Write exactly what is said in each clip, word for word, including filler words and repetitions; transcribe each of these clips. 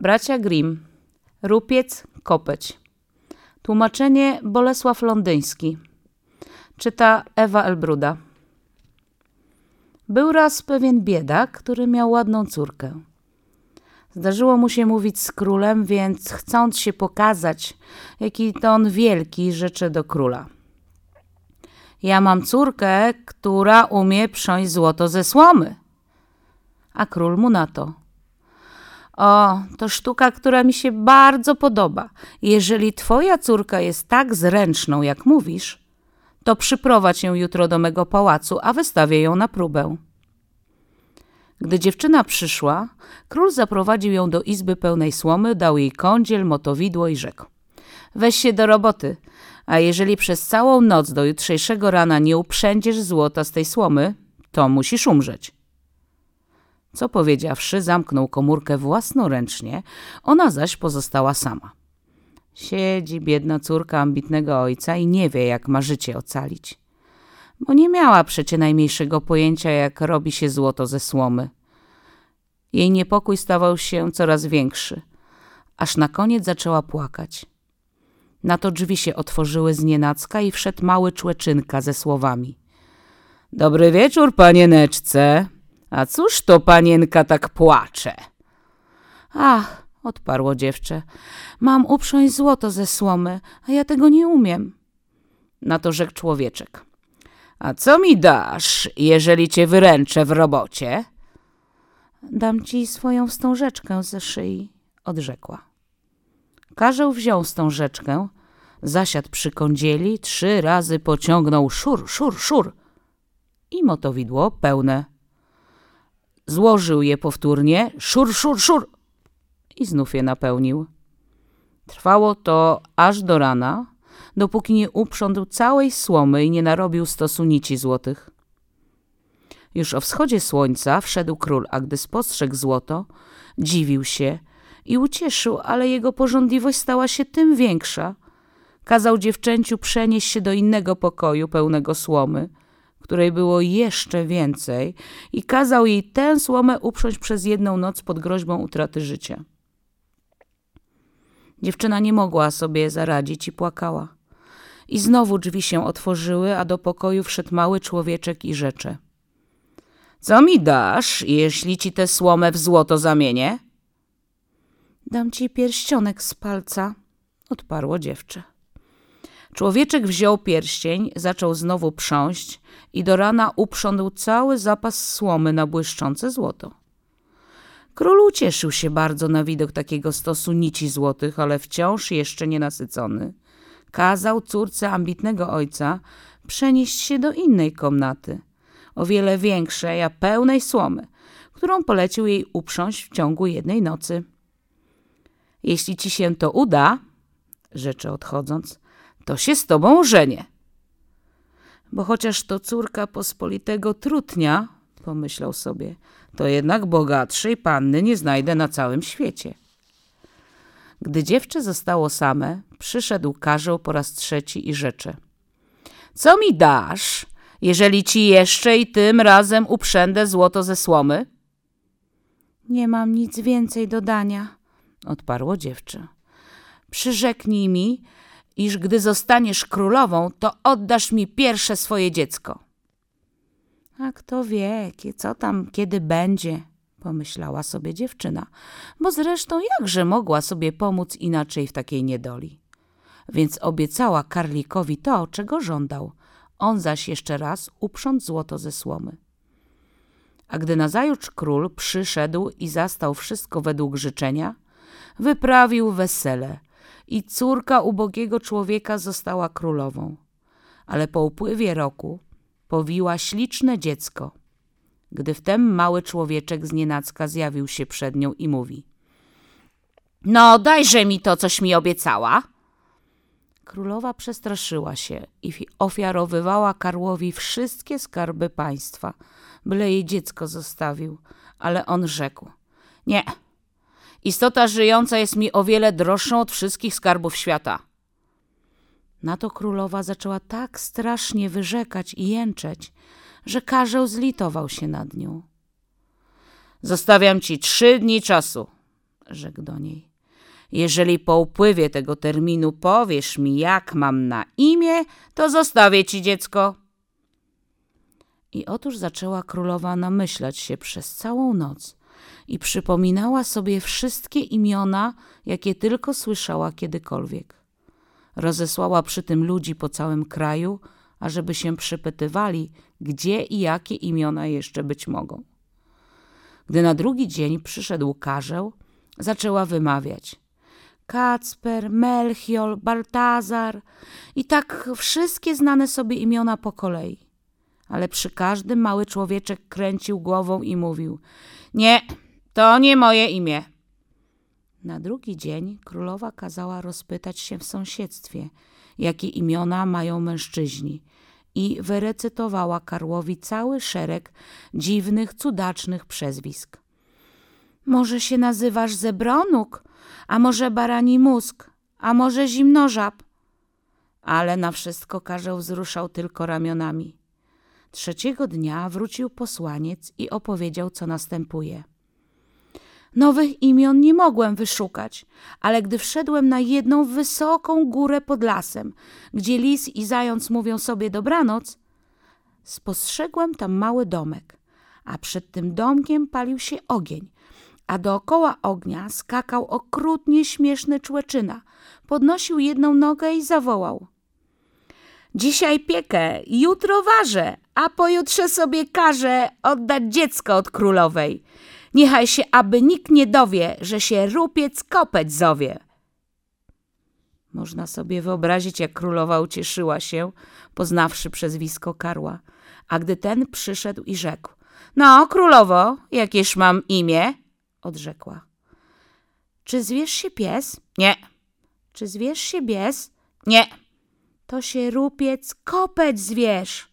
Bracia Grimm. Rupiec, kopeć. Tłumaczenie Bolesław Londyński. Czyta Ewa Elbruda. Był raz pewien biedak, który miał ładną córkę. Zdarzyło mu się mówić z królem, więc chcąc się pokazać, jaki to on wielki, rzecze do króla: ja mam córkę, która umie prząść złoto ze słomy. A król mu na to: o, to sztuka, która mi się bardzo podoba. Jeżeli twoja córka jest tak zręczną, jak mówisz, to przyprowadź ją jutro do mego pałacu, a wystawię ją na próbę. Gdy dziewczyna przyszła, król zaprowadził ją do izby pełnej słomy, dał jej kądziel, motowidło i rzekł: weź się do roboty, a jeżeli przez całą noc do jutrzejszego rana nie uprzędziesz złota z tej słomy, to musisz umrzeć. Co powiedziawszy, zamknął komórkę własnoręcznie, ona zaś pozostała sama. Siedzi biedna córka ambitnego ojca i nie wie, jak ma życie ocalić. Bo nie miała przecie najmniejszego pojęcia, jak robi się złoto ze słomy. Jej niepokój stawał się coraz większy, aż na koniec zaczęła płakać. Na to drzwi się otworzyły znienacka i wszedł mały człeczynka ze słowami: dobry wieczór, panieneczce. A cóż to panienka tak płacze? Ach, odparło dziewczę, mam uprząść złoto ze słomy, a ja tego nie umiem. Na to rzekł człowieczek: a co mi dasz, jeżeli cię wyręczę w robocie? Dam ci swoją wstążeczkę ze szyi, odrzekła. Karzeł wziął wstążeczkę, zasiadł przy kądzieli, trzy razy pociągnął szur, szur, szur i motowidło pełne. Złożył je powtórnie, szur, szur, szur i znów je napełnił. Trwało to aż do rana, dopóki nie uprzątł całej słomy i nie narobił stosu nici złotych. Już o wschodzie słońca wszedł król, a gdy spostrzegł złoto, dziwił się i ucieszył, ale jego pożądliwość stała się tym większa. Kazał dziewczęciu przenieść się do innego pokoju pełnego słomy, której było jeszcze więcej, i kazał jej tę słomę uprząść przez jedną noc pod groźbą utraty życia. Dziewczyna nie mogła sobie zaradzić i płakała. I znowu drzwi się otworzyły, a do pokoju wszedł mały człowieczek i rzecze: co mi dasz, jeśli ci tę słomę w złoto zamienię? Dam ci pierścionek z palca, odparło dziewczę. Człowieczek wziął pierścień, zaczął znowu prząść i do rana uprzątł cały zapas słomy na błyszczące złoto. Król ucieszył się bardzo na widok takiego stosu nici złotych, ale wciąż jeszcze nienasycony kazał córce ambitnego ojca przenieść się do innej komnaty, o wiele większej, a pełnej słomy, którą polecił jej uprząść w ciągu jednej nocy. Jeśli ci się to uda, rzecze odchodząc, to się z tobą ożenię. Bo chociaż to córka pospolitego trutnia, pomyślał sobie, to jednak bogatszej panny nie znajdę na całym świecie. Gdy dziewczę zostało same, przyszedł karzeł po raz trzeci i rzecze: co mi dasz, jeżeli ci jeszcze i tym razem uprzędę złoto ze słomy? Nie mam nic więcej do dania, odparło dziewczę. Przyrzeknij mi, iż gdy zostaniesz królową, to oddasz mi pierwsze swoje dziecko. A kto wie, co tam kiedy będzie, pomyślała sobie dziewczyna, bo zresztą jakże mogła sobie pomóc inaczej w takiej niedoli. Więc obiecała karlikowi to, czego żądał, on zaś jeszcze raz uprząc złoto ze słomy. A gdy nazajutrz król przyszedł i zastał wszystko według życzenia, wyprawił wesele i córka ubogiego człowieka została królową. Ale po upływie roku powiła śliczne dziecko, gdy wtem mały człowieczek znienacka zjawił się przed nią i mówi: no dajże mi to, coś mi obiecała. Królowa przestraszyła się i ofiarowywała karłowi wszystkie skarby państwa, byle jej dziecko zostawił, ale on rzekł: nie, istota żyjąca jest mi o wiele droższą od wszystkich skarbów świata. Na to królowa zaczęła tak strasznie wyrzekać i jęczeć, że karzeł zlitował się nad nią. Zostawiam ci trzy dni czasu, rzekł do niej. Jeżeli po upływie tego terminu powiesz mi, jak mam na imię, to zostawię ci dziecko. I otóż zaczęła królowa namyślać się przez całą noc i przypominała sobie wszystkie imiona, jakie tylko słyszała kiedykolwiek. Rozesłała przy tym ludzi po całym kraju, ażeby się przypytywali, gdzie i jakie imiona jeszcze być mogą. Gdy na drugi dzień przyszedł karzeł, zaczęła wymawiać: Kacper, Melchior, Baltazar i tak wszystkie znane sobie imiona po kolei. Ale przy każdym mały człowieczek kręcił głową i mówił: nie, to nie moje imię. Na drugi dzień królowa kazała rozpytać się w sąsiedztwie, jakie imiona mają mężczyźni, i wyrecytowała Karłowi cały szereg dziwnych, cudacznych przezwisk. Może się nazywasz Zebronuk, a może Barani Mózg, a może Zimnożab. Ale na wszystko karzeł wzruszał tylko ramionami. Trzeciego dnia wrócił posłaniec i opowiedział, co następuje. Nowych imion nie mogłem wyszukać, ale gdy wszedłem na jedną wysoką górę pod lasem, gdzie lis i zając mówią sobie dobranoc, spostrzegłem tam mały domek, a przed tym domkiem palił się ogień, a dookoła ognia skakał okrutnie śmieszny człeczyna, podnosił jedną nogę i zawołał: dzisiaj piekę, jutro ważę, a pojutrze sobie każę oddać dziecko od królowej. Niechaj się aby nikt nie dowie, że się rupiec kopeć zowie. Można sobie wyobrazić, jak królowa ucieszyła się, poznawszy przezwisko karła. A gdy ten przyszedł i rzekł: no, królowo, jakież mam imię? Odrzekła: czy zwiesz się pies? Nie. Czy zwiesz się bies? Nie. To się rupiec kopeć zwierz.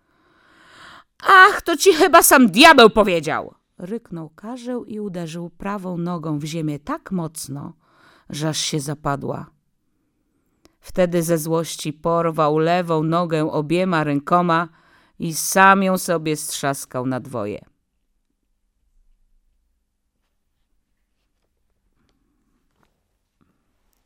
Ach, to ci chyba sam diabeł powiedział! Ryknął karzeł i uderzył prawą nogą w ziemię tak mocno, że aż się zapadła. Wtedy ze złości porwał lewą nogę obiema rękoma i sam ją sobie strzaskał na dwoje.